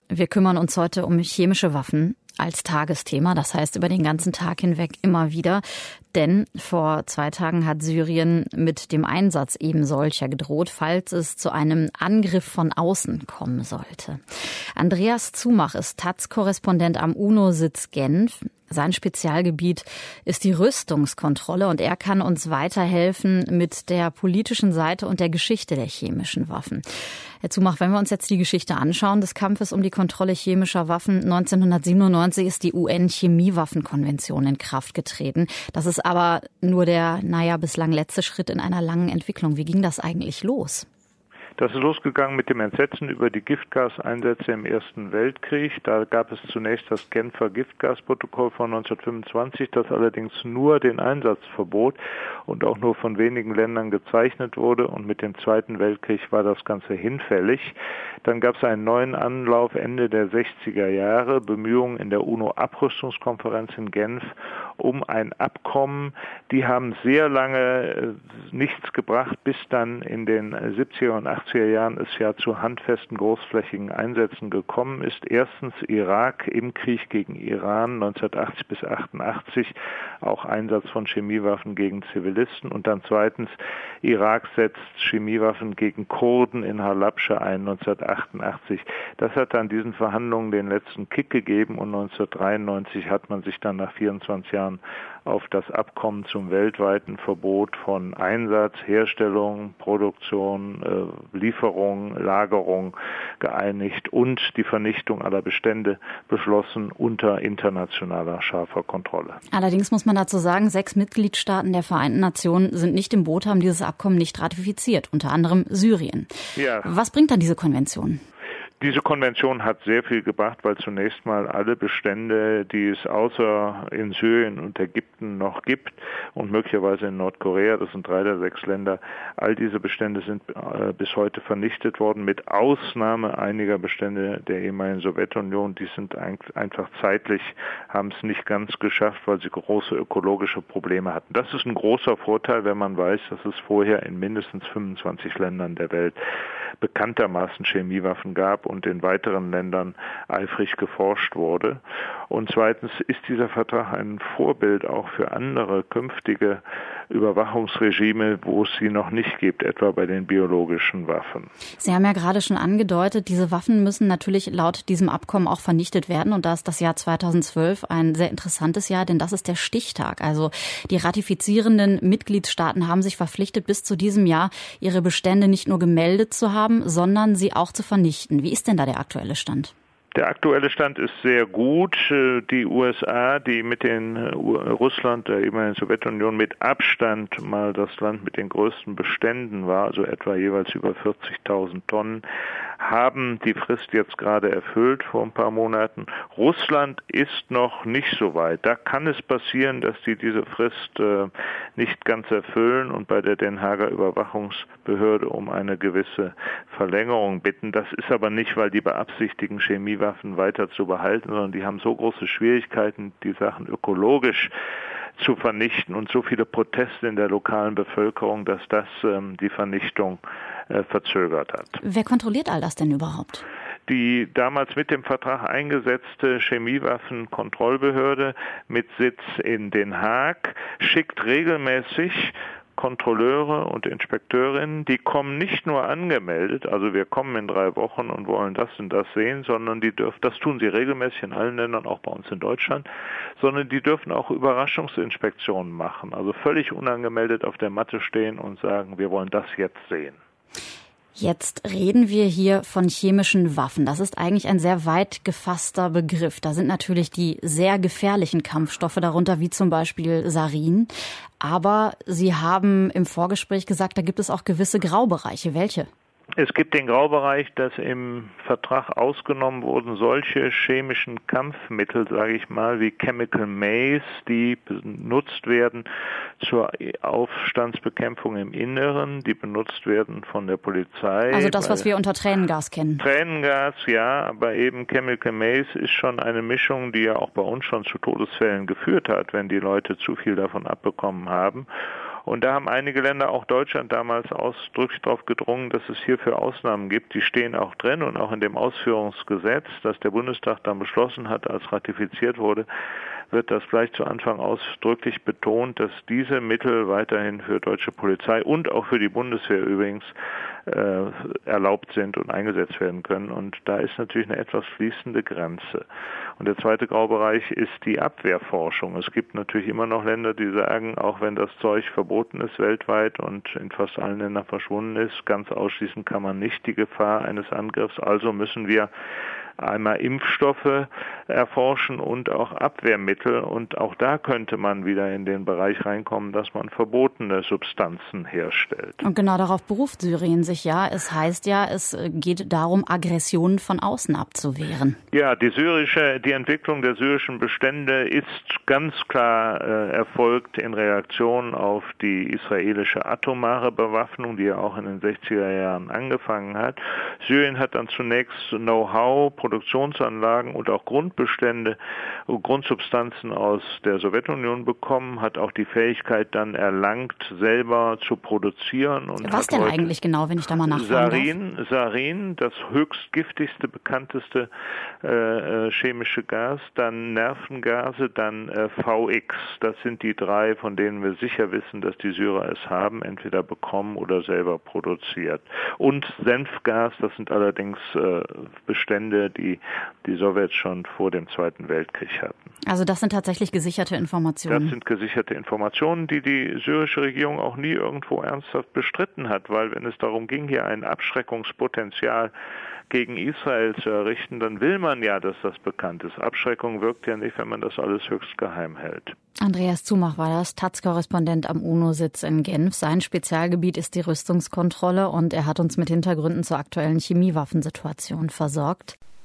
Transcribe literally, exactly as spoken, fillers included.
Wir kümmern uns heute um chemische Waffen als Tagesthema, das heißt über den ganzen Tag hinweg immer wieder. Denn vor zwei Tagen hat Syrien mit dem Einsatz eben solcher gedroht, falls es zu einem Angriff von außen kommen sollte. Andreas Zumach ist Taz-Korrespondent am UNO-Sitz Genf. Sein Spezialgebiet ist die Rüstungskontrolle und er kann uns weiterhelfen mit der politischen Seite und der Geschichte der chemischen Waffen. Herr Zumach, wenn wir uns jetzt die Geschichte anschauen des Kampfes um die Kontrolle chemischer Waffen, neunzehnhundertsiebenundneunzig ist die U N-Chemiewaffenkonvention in Kraft getreten. Das ist aber nur der, naja, bislang letzte Schritt in einer langen Entwicklung. Wie ging das eigentlich los? Das ist losgegangen mit dem Entsetzen über die Giftgaseinsätze im Ersten Weltkrieg. Da gab es zunächst das Genfer Giftgasprotokoll von neunzehnhundertfünfundzwanzig, das allerdings nur den Einsatz verbot und auch nur von wenigen Ländern gezeichnet wurde. Und mit dem Zweiten Weltkrieg war das Ganze hinfällig. Dann gab es einen neuen Anlauf Ende der sechziger Jahre, Bemühungen in der UNO-Abrüstungskonferenz in Genf um ein Abkommen. Die haben sehr lange nichts gebracht, bis dann in den siebziger und achtziger Jahren es ja zu handfesten, großflächigen Einsätzen gekommen ist. Erstens Irak im Krieg gegen Iran neunzehnhundertachtzig bis achtundachtzig, auch Einsatz von Chemiewaffen gegen Zivilisten. Und dann zweitens Irak setzt Chemiewaffen gegen Kurden in Halabscha ein neunzehnhundertachtundachtzig. Das hat dann diesen Verhandlungen den letzten Kick gegeben und neunzehnhundertdreiundneunzig hat man sich dann nach vierundzwanzig Jahren auf das Abkommen zum weltweiten Verbot von Einsatz, Herstellung, Produktion, äh, Lieferung, Lagerung geeinigt und die Vernichtung aller Bestände beschlossen unter internationaler scharfer Kontrolle. Allerdings muss man dazu sagen, sechs Mitgliedstaaten der Vereinten Nationen sind nicht im Boot, haben dieses Abkommen nicht ratifiziert, unter anderem Syrien. Ja. Was bringt dann diese Konvention? Diese Konvention hat sehr viel gebracht, weil zunächst mal alle Bestände, die es außer in Syrien und Ägypten noch gibt und möglicherweise in Nordkorea, das sind drei der sechs Länder, all diese Bestände sind äh, bis heute vernichtet worden, mit Ausnahme einiger Bestände der ehemaligen Sowjetunion. Die sind ein, einfach zeitlich, haben es nicht ganz geschafft, weil sie große ökologische Probleme hatten. Das ist ein großer Vorteil, wenn man weiß, dass es vorher in mindestens fünfundzwanzig Ländern der Welt bekanntermaßen Chemiewaffen gab und in weiteren Ländern eifrig geforscht wurde. Und zweitens ist dieser Vertrag ein Vorbild auch für andere künftige Überwachungsregime, wo es sie noch nicht gibt, etwa bei den biologischen Waffen. Sie haben ja gerade schon angedeutet, diese Waffen müssen natürlich laut diesem Abkommen auch vernichtet werden. Und da ist das Jahr zweitausendzwölf ein sehr interessantes Jahr, denn das ist der Stichtag. Also die ratifizierenden Mitgliedstaaten haben sich verpflichtet, bis zu diesem Jahr ihre Bestände nicht nur gemeldet zu haben, sondern sie auch zu vernichten. Wie ist denn da der aktuelle Stand? Der aktuelle Stand ist sehr gut. Die U S A, die mit den Russland, der ehemaligen Sowjetunion, mit Abstand mal das Land mit den größten Beständen war, also etwa jeweils über vierzigtausend Tonnen, haben die Frist jetzt gerade erfüllt vor ein paar Monaten. Russland ist noch nicht so weit. Da kann es passieren, dass die diese Frist äh, nicht ganz erfüllen und bei der Den Haager Überwachungsbehörde um eine gewisse Verlängerung bitten. Das ist aber nicht, weil die beabsichtigen, Chemiewaffen weiter zu behalten, sondern die haben so große Schwierigkeiten, die Sachen ökologisch zu vernichten und so viele Proteste in der lokalen Bevölkerung, dass das ähm, die Vernichtung äh, verzögert hat. Wer kontrolliert all das denn überhaupt? Die damals mit dem Vertrag eingesetzte Chemiewaffenkontrollbehörde mit Sitz in Den Haag schickt regelmäßig Kontrolleure und Inspekteurinnen, die kommen nicht nur angemeldet, also wir kommen in drei Wochen und wollen das und das sehen, sondern die dürfen, das tun sie regelmäßig in allen Ländern, auch bei uns in Deutschland, sondern die dürfen auch Überraschungsinspektionen machen, also völlig unangemeldet auf der Matte stehen und sagen, wir wollen das jetzt sehen. Jetzt reden wir hier von chemischen Waffen. Das ist eigentlich ein sehr weit gefasster Begriff. Da sind natürlich die sehr gefährlichen Kampfstoffe darunter, wie zum Beispiel Sarin. Aber Sie haben im Vorgespräch gesagt, da gibt es auch gewisse Graubereiche. Welche? Es gibt den Graubereich, dass im Vertrag ausgenommen wurden solche chemischen Kampfmittel, sage ich mal, wie Chemical Mace, die benutzt werden zur Aufstandsbekämpfung im Inneren, die benutzt werden von der Polizei. Also das, was wir unter Tränengas kennen. Tränengas, ja, aber eben Chemical Mace ist schon eine Mischung, die ja auch bei uns schon zu Todesfällen geführt hat, wenn die Leute zu viel davon abbekommen haben. Und da haben einige Länder, auch Deutschland damals, ausdrücklich darauf gedrungen, dass es hierfür Ausnahmen gibt. Die stehen auch drin und auch in dem Ausführungsgesetz, das der Bundestag dann beschlossen hat, als ratifiziert wurde, wird das gleich zu Anfang ausdrücklich betont, dass diese Mittel weiterhin für deutsche Polizei und auch für die Bundeswehr übrigens äh, erlaubt sind und eingesetzt werden können. Und da ist natürlich eine etwas fließende Grenze. Und der zweite Graubereich ist die Abwehrforschung. Es gibt natürlich immer noch Länder, die sagen, auch wenn das Zeug verboten ist weltweit und in fast allen Ländern verschwunden ist, ganz ausschließen kann man nicht die Gefahr eines Angriffs. Also müssen wir einmal Impfstoffe erforschen und auch Abwehrmittel. Und auch da könnte man wieder in den Bereich reinkommen, dass man verbotene Substanzen herstellt. Und genau darauf beruft Syrien sich ja. Es heißt ja, es geht darum, Aggressionen von außen abzuwehren. Ja, die syrische, die Entwicklung der syrischen Bestände ist ganz klar äh, erfolgt in Reaktion auf die israelische atomare Bewaffnung, die ja auch in den sechziger Jahren angefangen hat. Syrien hat dann zunächst Know-how, Produktionsanlagen und auch Grundbestände, Grundsubstanzen aus der Sowjetunion bekommen, hat auch die Fähigkeit dann erlangt, selber zu produzieren. Und was denn eigentlich genau, wenn ich da mal nachfragen Sarin, darf? Sarin, das höchst giftigste, bekannteste äh, chemische Gas, dann Nervengase, dann äh, V X. Das sind die drei, von denen wir sicher wissen, dass die Syrer es haben, entweder bekommen oder selber produziert. Und Senfgas, das sind allerdings äh, Bestände, die die Sowjets schon vor dem Zweiten Weltkrieg hatten. Also das sind tatsächlich gesicherte Informationen? Das sind gesicherte Informationen, die die syrische Regierung auch nie irgendwo ernsthaft bestritten hat, weil wenn es darum ging, hier ein Abschreckungspotenzial gegen Israel zu errichten, dann will man ja, dass das bekannt ist. Abschreckung wirkt ja nicht, wenn man das alles höchst geheim hält. Andreas Zumach war das, Taz-Korrespondent am UNO-Sitz in Genf. Sein Spezialgebiet ist die Rüstungskontrolle und er hat uns mit Hintergründen zur aktuellen Chemiewaffensituation versorgt.